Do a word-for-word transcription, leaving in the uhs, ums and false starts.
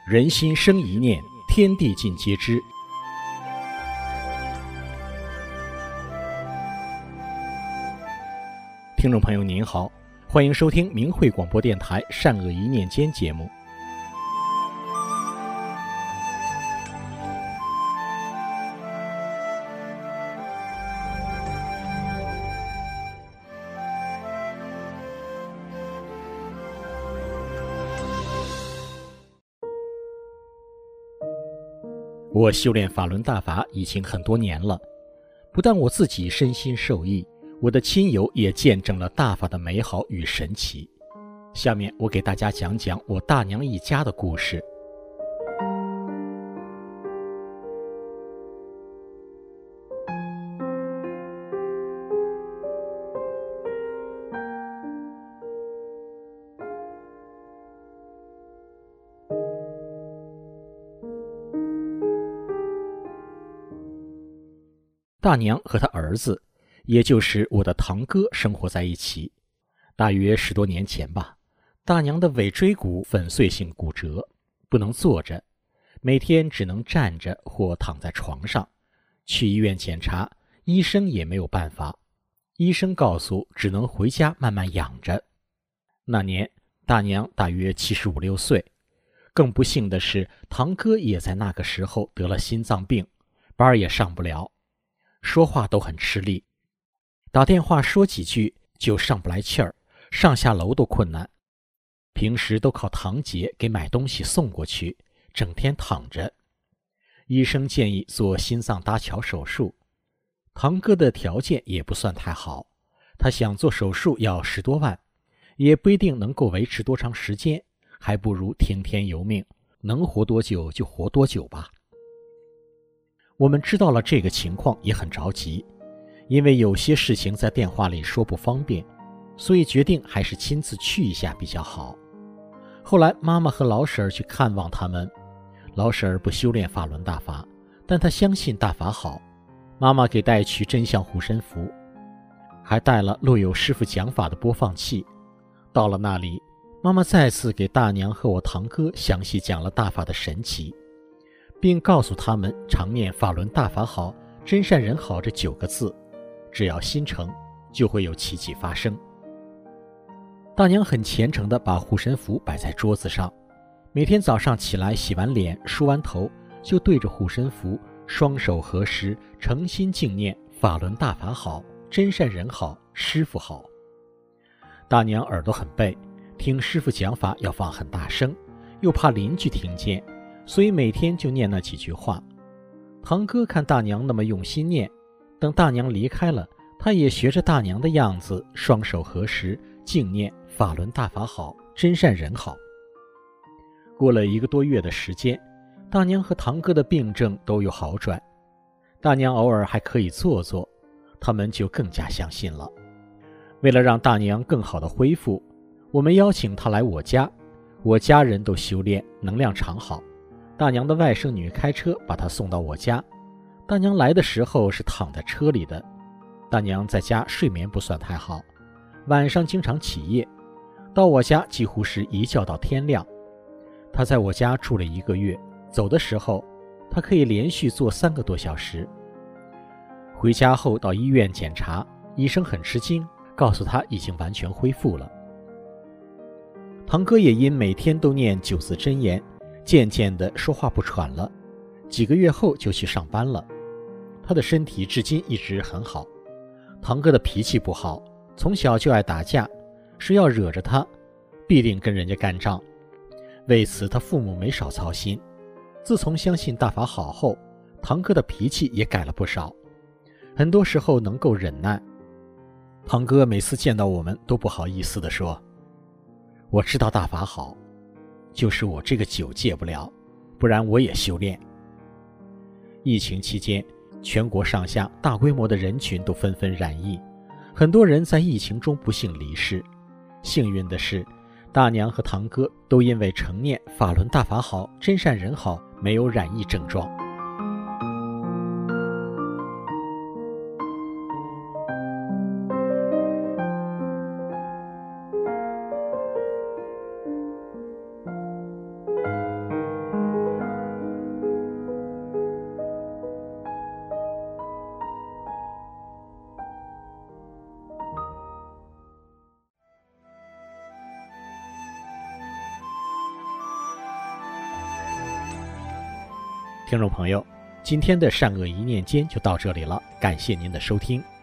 人心生一念，天地尽皆知。听众朋友您好，欢迎收听明慧广播电台善恶一念间节目。我修炼法轮大法已经很多年了，不但我自己身心受益，我的亲友也见证了大法的美好与神奇。下面我给大家讲讲我大娘一家的故事。大娘和她儿子，也就是我的堂哥生活在一起。大约十多年前吧，大娘的尾椎骨粉碎性骨折，不能坐着，每天只能站着或躺在床上。去医院检查，医生也没有办法。医生告诉只能回家慢慢养着。那年大娘大约七十五六岁，更不幸的是，堂哥也在那个时候得了心脏病，班也上不了，说话都很吃力，打电话说几句就上不来气儿，上下楼都困难。平时都靠堂姐给买东西送过去，整天躺着。医生建议做心脏搭桥手术，堂哥的条件也不算太好，他想做手术要十多万，也不一定能够维持多长时间，还不如听天由命，能活多久就活多久吧。我们知道了这个情况也很着急，因为有些事情在电话里说不方便，所以决定还是亲自去一下比较好。后来妈妈和老婶儿去看望他们，老婶儿不修炼法轮大法，但她相信大法好。妈妈给带去真相护身符，还带了录有师父讲法的播放器。到了那里，妈妈再次给大娘和我堂哥详细讲了大法的神奇，并告诉他们常念法轮大法好，真善人好这九个字，只要心诚，就会有奇迹发生。大娘很虔诚地把护身符摆在桌子上，每天早上起来洗完脸梳完头，就对着护身符双手合十，诚心敬念法轮大法好，真善人好，师父好。大娘耳朵很背，听师父讲法要放很大声，又怕邻居听见，所以每天就念那几句话。堂哥看大娘那么用心念，等大娘离开了，他也学着大娘的样子，双手合十，敬念法轮大法好，真善人好。过了一个多月的时间，大娘和堂哥的病症都有好转，大娘偶尔还可以坐坐，他们就更加相信了。为了让大娘更好的恢复，我们邀请她来我家，我家人都修炼，能量场好。大娘的外甥女开车把她送到我家。大娘来的时候是躺在车里的。大娘在家睡眠不算太好，晚上经常起夜，到我家几乎是一觉到天亮。她在我家住了一个月，走的时候她可以连续坐三个多小时。回家后到医院检查，医生很吃惊，告诉她已经完全恢复了。堂哥也因每天都念九字真言，渐渐地说话不喘了，几个月后就去上班了。他的身体至今一直很好。堂哥的脾气不好，从小就爱打架，谁要惹着他，必定跟人家干仗。为此他父母没少操心。自从相信大法好后，堂哥的脾气也改了不少，很多时候能够忍耐。堂哥每次见到我们都不好意思地说，我知道大法好，就是我这个酒戒不了，不然我也修炼。疫情期间，全国上下大规模的人群都纷纷染疫，很多人在疫情中不幸离世。幸运的是，大娘和堂哥都因为承念法轮大法好，真善人好，没有染疫症状。 听众朋友，今天的善恶一念间就到这里了，感谢您的收听。